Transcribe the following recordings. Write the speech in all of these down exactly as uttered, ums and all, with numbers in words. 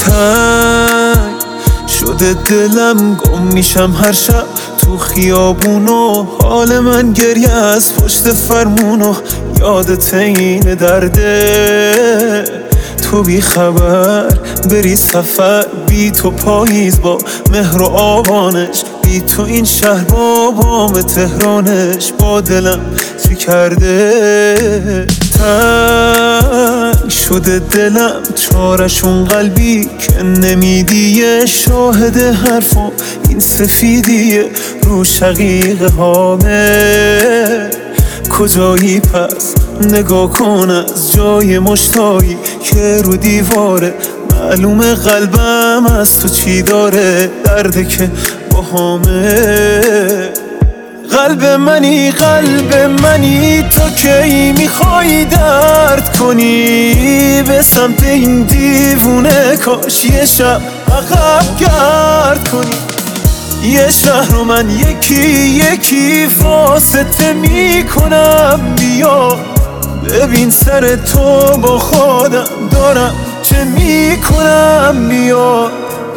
تنگ شده دلم، گم میشم هر شب تو خیابونو. حال من گریه از پشت فرمونو، یادت این درده تو بی خبر بری سفر. بی تو پاییز با مهر و آبانش، بی تو این شهر با بام تهرانش. با دلم چی کرده تنگ شده دلم، چارشون قلبی که نمیدیه. شاهد حرفم این سفیدیه رو شقیقه هامه. کجایی پس نگاه کن از جای مشتایی که رو دیواره. معلومه قلبم از تو چی داره، درده که با همه. قلب منی قلب منی، تا کی میخوای درد کنی به سمت این دیوونه؟ کاش یه شب عقب گرد کنی. یه شهر رو من یکی یکی واسطه میکنم. بیا ببین سر تو با خودم دارم چه میکنم. بیا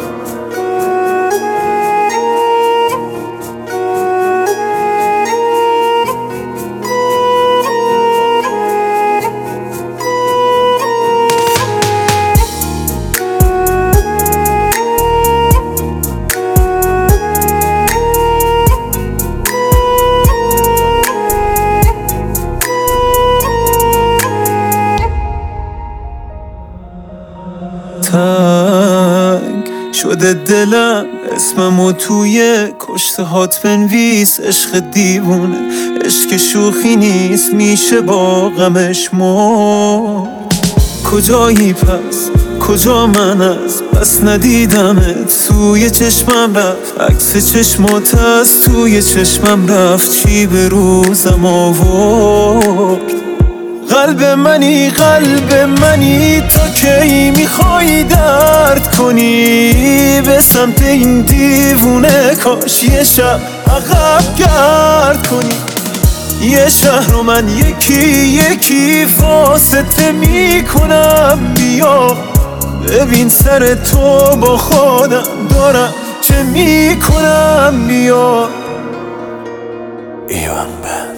تنگ شده دلم، اسممو توی کشته هات بنویس. عشق دیوونه عشق شوخی نیست، میشه با غمش مرد. کجایی پس کجا من از بس ندیدمت؟ توی چشمم رفت عکس چشمات، از توی چشمم رفت چی به روزم آورد. قلب منی قلب منی، تا کی میخوای درد کنی به سمت این دیوونه؟ کاش یه شب عقب گرد کنی. یه شهر رو من یکی یکی واسطه میکنم. بیا ببین سر تو با خودم دارم چه میکنم. بیا ایوان بند.